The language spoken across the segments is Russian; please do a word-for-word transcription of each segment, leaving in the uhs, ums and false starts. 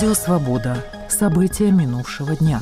Радио «Свобода». События минувшего дня.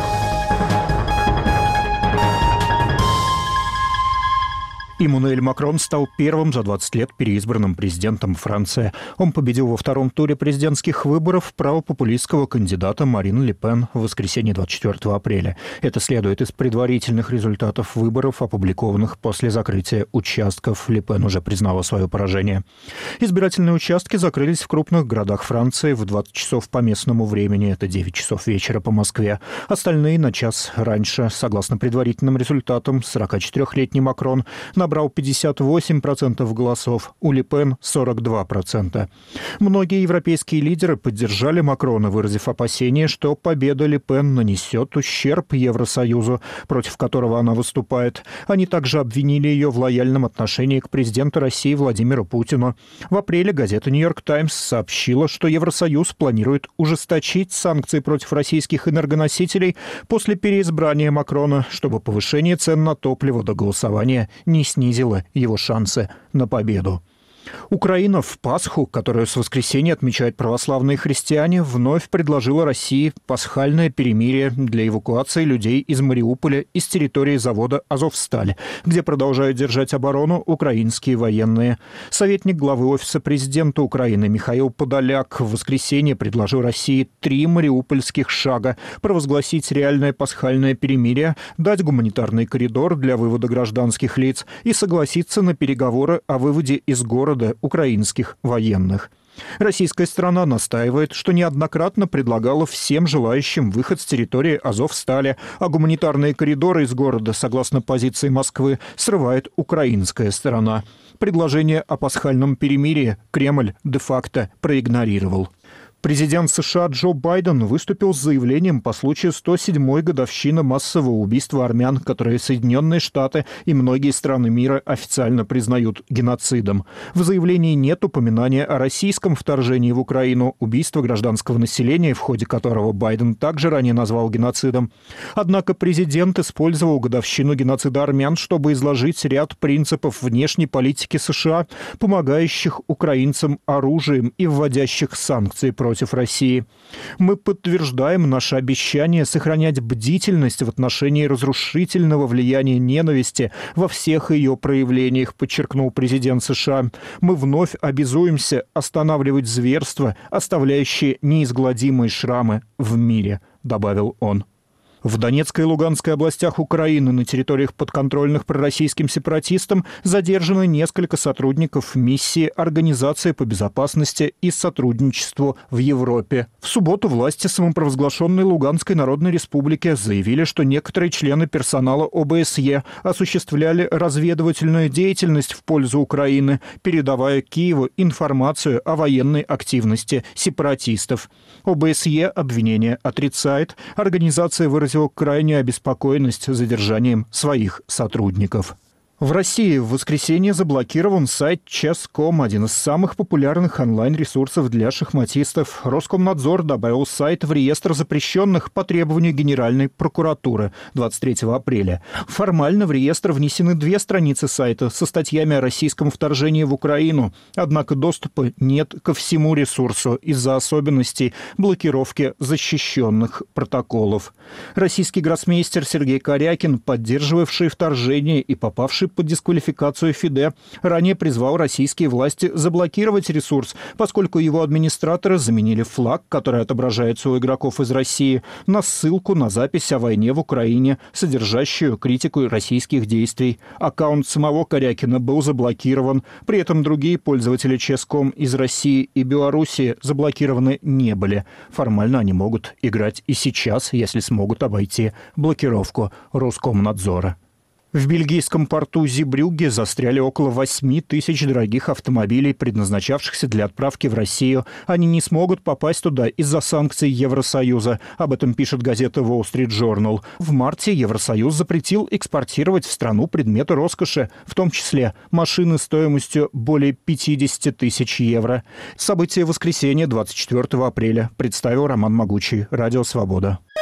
Эммануэль Макрон стал первым за двадцать лет переизбранным президентом Франции. Он победил во втором туре президентских выборов правопопулистского кандидата Марин Ле Пен в воскресенье двадцать четвёртого апреля. Это следует из предварительных результатов выборов, опубликованных после закрытия участков. Ле Пен уже признала свое поражение. Избирательные участки закрылись в крупных городах Франции в двадцать часов по местному времени. Это девять часов вечера по Москве. Остальные на час раньше. Согласно предварительным результатам, сорокачетырёхлетний Макрон набрал набрал пятьдесят восемь процентов голосов, у Ле Пен сорок два процента. Многие европейские лидеры поддержали Макрона, выразив опасение, что победа Ле Пен нанесет ущерб Евросоюзу, против которого она выступает. Они также обвинили ее в лояльном отношении к президенту России Владимиру Путину. В апреле газета «Нью-Йорк Таймс» сообщила, что Евросоюз планирует ужесточить санкции против российских энергоносителей после переизбрания Макрона, чтобы повышение цен на топливо до голосования не снизило снизила его шансы на победу. Украина в Пасху, которую с воскресенья отмечают православные христиане, вновь предложила России пасхальное перемирие для эвакуации людей из Мариуполя из территории завода «Азовсталь», где продолжают держать оборону украинские военные. Советник главы Офиса президента Украины Михаил Подоляк в воскресенье предложил России три мариупольских шага: провозгласить реальное пасхальное перемирие, дать гуманитарный коридор для вывода гражданских лиц и согласиться на переговоры о выводе из города украинских военных. Российская сторона настаивает, что неоднократно предлагала всем желающим выход с территории Азовстали, а гуманитарные коридоры из города, согласно позиции Москвы, срывает украинская сторона. Предложение о пасхальном перемирии Кремль де-факто проигнорировал. Президент США Джо Байден выступил с заявлением по случаю сто седьмой годовщины массового убийства армян, которые Соединенные Штаты и многие страны мира официально признают геноцидом. В заявлении нет упоминания о российском вторжении в Украину, убийство гражданского населения, в ходе которого Байден также ранее назвал геноцидом. Однако президент использовал годовщину геноцида армян, чтобы изложить ряд принципов внешней политики США, помогающих украинцам оружием и вводящих санкции против против России. Мы подтверждаем наше обещание сохранять бдительность в отношении разрушительного влияния ненависти во всех ее проявлениях, подчеркнул президент США. Мы вновь обязуемся останавливать зверства, оставляющие неизгладимые шрамы в мире, добавил он. В Донецкой и Луганской областях Украины на территориях, подконтрольных пророссийским сепаратистам, задержаны несколько сотрудников миссии Организации по безопасности и сотрудничеству в Европе. В субботу власти самопровозглашенной Луганской Народной Республики заявили, что некоторые члены персонала О Бэ С Е осуществляли разведывательную деятельность в пользу Украины, передавая Киеву информацию о военной активности сепаратистов. О Бэ С Е обвинение отрицает. Организация выразила крайнюю обеспокоенность задержанием своих сотрудников. В России в воскресенье заблокирован сайт чес точка ком, один из самых популярных онлайн-ресурсов для шахматистов. Роскомнадзор добавил сайт в реестр запрещенных по требованию Генеральной прокуратуры двадцать третьего апреля. Формально в реестр внесены две страницы сайта со статьями о российском вторжении в Украину, однако доступа нет ко всему ресурсу из-за особенностей блокировки защищенных протоколов. Российский гроссмейстер Сергей Корякин, поддерживавший вторжение и попавший под дисквалификацию ФИДЕ, ранее призвал российские власти заблокировать ресурс, поскольку его администраторы заменили флаг, который отображается у игроков из России, на ссылку на запись о войне в Украине, содержащую критику российских действий. Аккаунт самого Корякина был заблокирован, при этом другие пользователи чес точка ком из России и Белоруссии заблокированы не были. Формально они могут играть и сейчас, если смогут обойти блокировку Роскомнадзора. В бельгийском порту Зибрюгге застряли около восьми тысяч дорогих автомобилей, предназначавшихся для отправки в Россию. Они не смогут попасть туда из-за санкций Евросоюза. Об этом пишет газета Wall Street Journal. В марте Евросоюз запретил экспортировать в страну предметы роскоши, в том числе машины стоимостью более пятьдесят тысяч евро. События воскресенья двадцать четвёртого апреля представил Роман Могучий. Радио «Свобода».